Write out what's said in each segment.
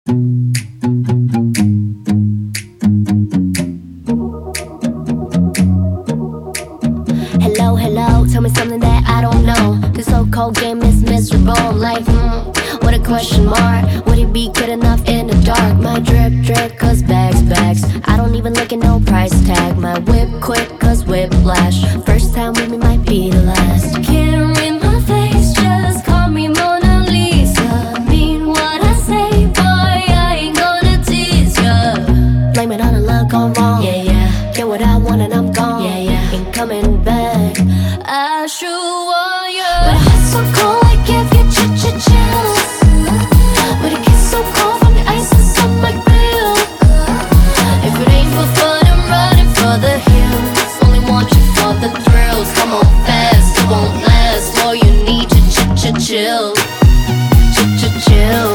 Hello, hello, tell me something that I don't know. This whole cold game is miserable. I'm like, what a question mark. Would it be good enough in the dark? My drip, drip, cause bags, bags. I don't even look at no price tag. My whip quick, cause whiplash. First time with me might be the last. Can't read my face, just call me Mona Lisa. Mean what I say, boy, I ain't gonna tease ya. Blame it on a luck gone wrong. Yeah, yeah. Get what I want and I'm gone. Yeah, yeah. Ain't coming back. I sure want you, but it's so cold, I give you chills. But it gets so cold from the ice inside my grill. If it ain't for fun, I'm running for the hills. Only want you for the thrills. Come on fast, it won't last. All you need to chill. Chill.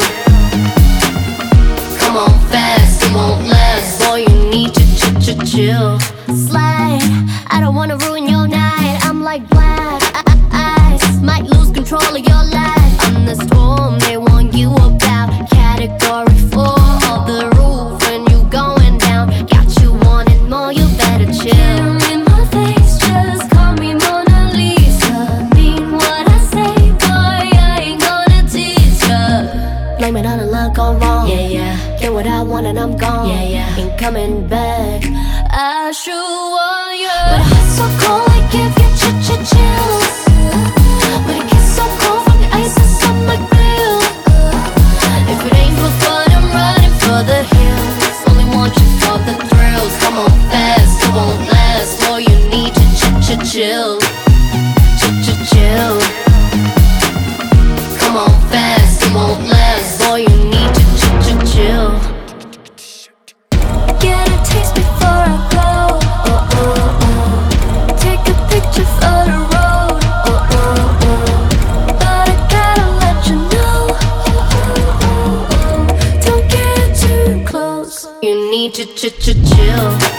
Come on fast, it won't last. All you need to chill. Slide, I don't wanna ruin your night. I'm like black ice, might lose control of your life. I'm the storm they warn you about. Category 4 of the roof when you going down. Got you wanting more, you better chill. In my face, just call me Mona Lisa. Mean what I say, boy, I ain't gonna tease ya. Blame it on a luck gone wrong. Yeah, yeah. Get what I want and I'm gone. Yeah, yeah. Ain't coming back. I sure want you, but it's so cold, I give you chills. But it gets so cold from the ice inside my grill. If it ain't for fun, I'm running for the hills. Only want you for the thrills. Come on fast, it won't last. All you need to chill. Come on fast, it won't last. All you need to chill. Get a taste before I go. Take a picture for the road. But I gotta let you know, don't get too close. You need to chill.